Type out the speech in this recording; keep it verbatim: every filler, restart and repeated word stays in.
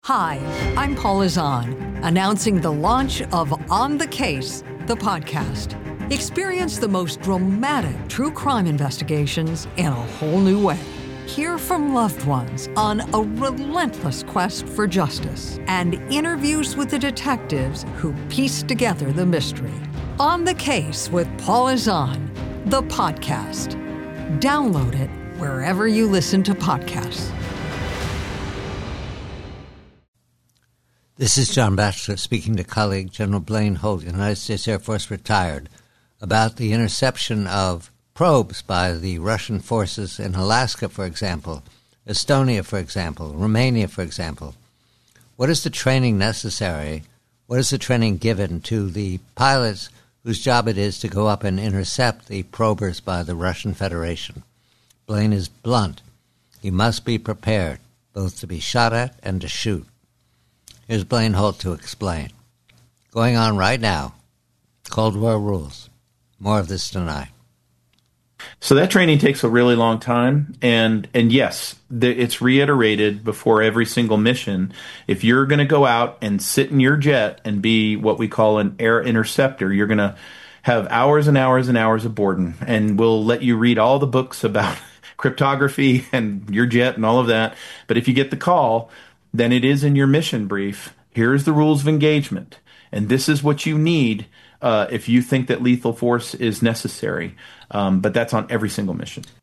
Hi, I'm Paula Zahn, announcing the launch of On the Case, the podcast. Experience the most dramatic true crime investigations in a whole new way. Hear from loved ones on a relentless quest for justice and interviews with the detectives who piece together the mystery. On the Case with Paula Zahn, the podcast. Download it wherever you listen to podcasts. This is John Batchelor speaking to colleague General Blaine Holt, United States Air Force retired, about the interception of probes by the Russian forces in Alaska, for example, Estonia, for example, Romania, for example. What is the training necessary? What is the training given to the pilots whose job it is to go up and intercept the probers by the Russian Federation? Blaine is blunt. You must be prepared, both to be shot at and to shoot. Here's Blaine Holt to explain. Going on right now, Cold War rules. More of this tonight. So that training takes a really long time, and and yes, the, it's reiterated before every single mission. If you're going to go out and sit in your jet and be what we call an air interceptor, you're going to have hours and hours and hours of boredom, and we'll let you read all the books about cryptography and your jet and all of that. But if you get the call, then it is in your mission brief. Here's the rules of engagement, and this is what you need uh, if you think that lethal force is necessary. Um, but that's on every single mission.